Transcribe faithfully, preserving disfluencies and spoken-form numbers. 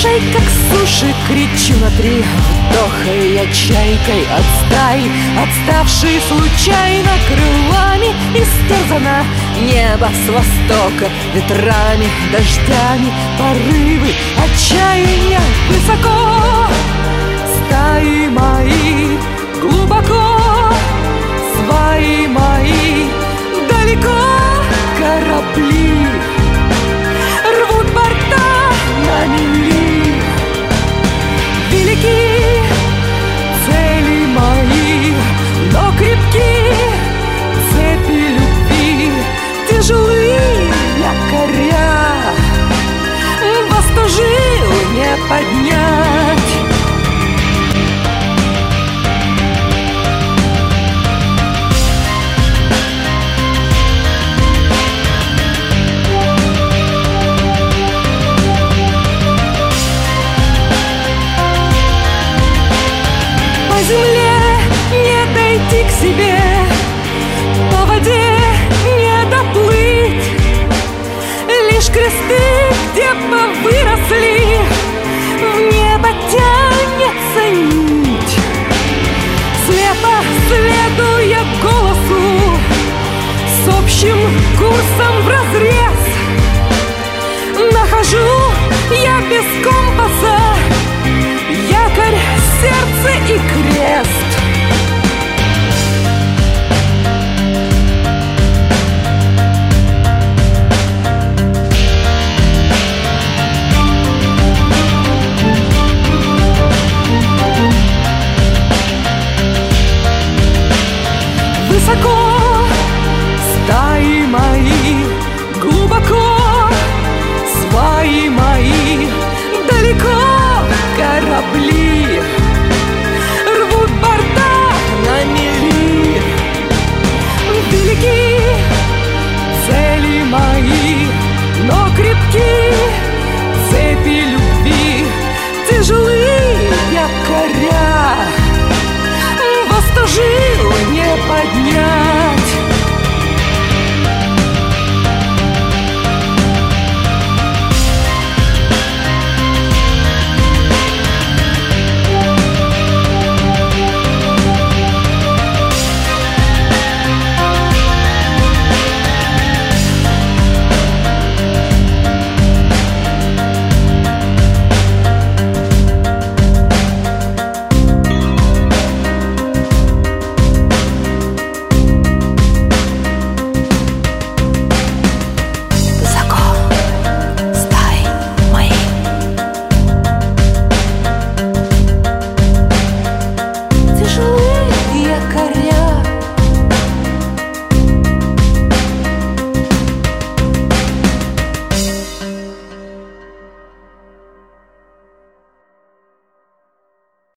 Слушай, как суши, кричу на три вдоха. Я чайкой от стаи, отставшей случайно крылами, истерзана небо с востока ветрами, дождями, порывы отчаяния высоко. Стаи мои глубоко, сваи мои далеко, корабли рвут борта на мели. Велики цели мои, но крепки цепи любви, тяжелые якоря, восторжил не поднять. По земле не дойти к себе, по воде не доплыть. Лишь кресты, где повыросли, в небо тянется нить. Слепо следуя голосу, с общим курсом вразрез, нахожу я без компаса якорь, сердце и крест.